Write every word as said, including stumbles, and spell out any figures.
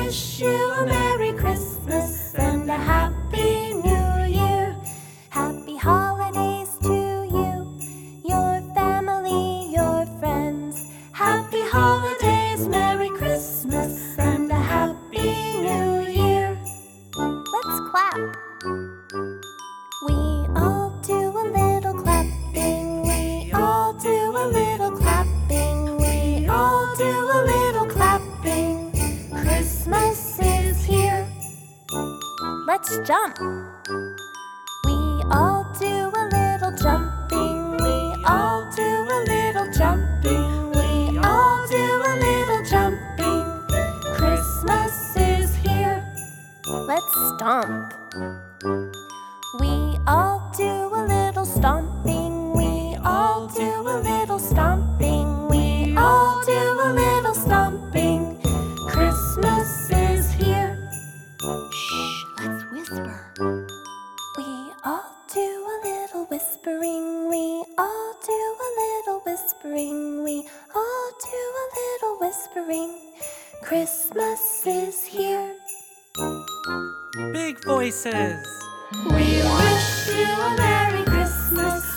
wish you a Merry Christmas and a Happy New Year. Happy holidays to you, your family, your friends. Happy holidays, Merry Christmas, and a Happy New Year. Let's clap. We all do a little clapping. We all do a little clapping. We all do a little clapping. Christmas is here. Let's jump. We all do a little jumping. We all do a little jumping. We all do a little jumping. Christmas is here. Let's stomp. We all do a little stomping. We all do a little stomping. We all do a little stomping. Christmas is here. Shh, let's whisper. We all do a little whispering. We all do a little whispering. We all do a little whispering. Christmas is here. Big voices. We wish you a Merry Christmas